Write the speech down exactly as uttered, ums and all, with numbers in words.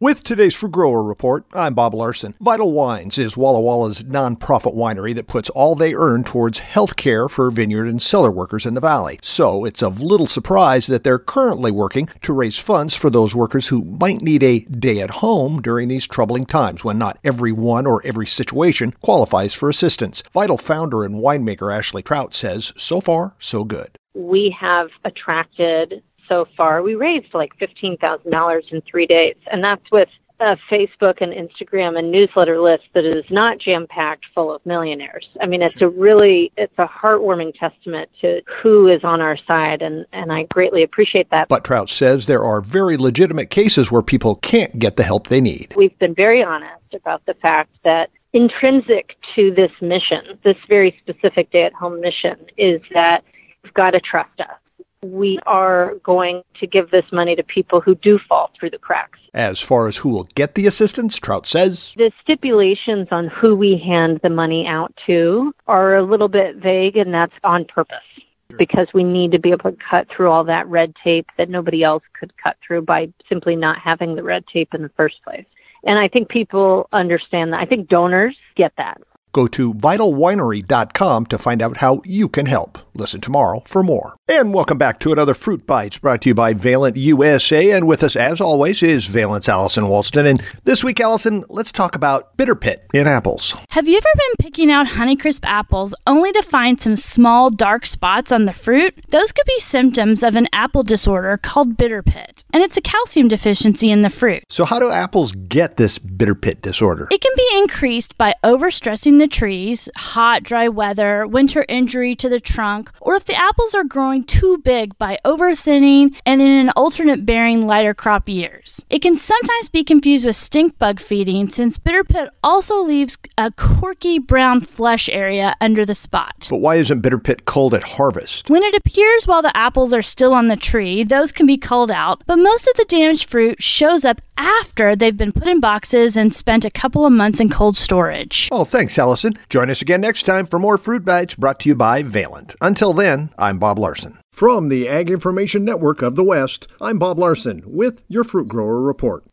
With today's Fruit Grower Report, I'm Bob Larson. Vital Wines is Walla Walla's nonprofit winery that puts all they earn towards health care for vineyard and cellar workers in the valley. So it's of little surprise that they're currently working to raise funds for those workers who might need a day at home during these troubling times when not everyone or every situation qualifies for assistance. Vital founder and winemaker Ashley Trout says, so far, so good. We have attracted so far, we raised like fifteen thousand dollars in three days, and that's with a Facebook and Instagram and newsletter list that is not jam-packed full of millionaires. I mean, it's a really, it's a heartwarming testament to who is on our side, and, and I greatly appreciate that. But Trout says there are very legitimate cases where people can't get the help they need. We've been very honest about the fact that intrinsic to this mission, this very specific day-at-home mission, is that you've got to trust us. We are going to give this money to people who do fall through the cracks. As far as who will get the assistance, Trout says, the stipulations on who we hand the money out to are a little bit vague, and that's on purpose, because we need to be able to cut through all that red tape that nobody else could cut through by simply not having the red tape in the first place. And I think people understand that. I think donors get that. Go to vital winery dot com to find out how you can help. Listen tomorrow for more. And welcome back to another Fruit Bites brought to you by Valent U S A. And with us, as always, is Valent's Allison Walston. And this week, Allison, let's talk about bitter pit in apples. Have you ever been picking out Honeycrisp apples only to find some small dark spots on the fruit? Those could be symptoms of an apple disorder called bitter pit, and it's a calcium deficiency in the fruit. So how do apples get this bitter pit disorder? It can be increased by overstressing the trees, hot, dry weather, winter injury to the trunk, or if the apples are growing too big by overthinning and in an alternate bearing lighter crop years. It can sometimes be confused with stink bug feeding, since bitter pit also leaves a corky brown flesh area under the spot. But why isn't bitter pit culled at harvest? When it appears while the apples are still on the tree, those can be culled out, but most of the damaged fruit shows up after they've been put in boxes and spent a couple of months in cold storage. Oh, thanks, Allison. Join us again next time for more Fruit Bites brought to you by Valent. Until then, I'm Bob Larson. From the Ag Information Network of the West, I'm Bob Larson with your Fruit Grower Report.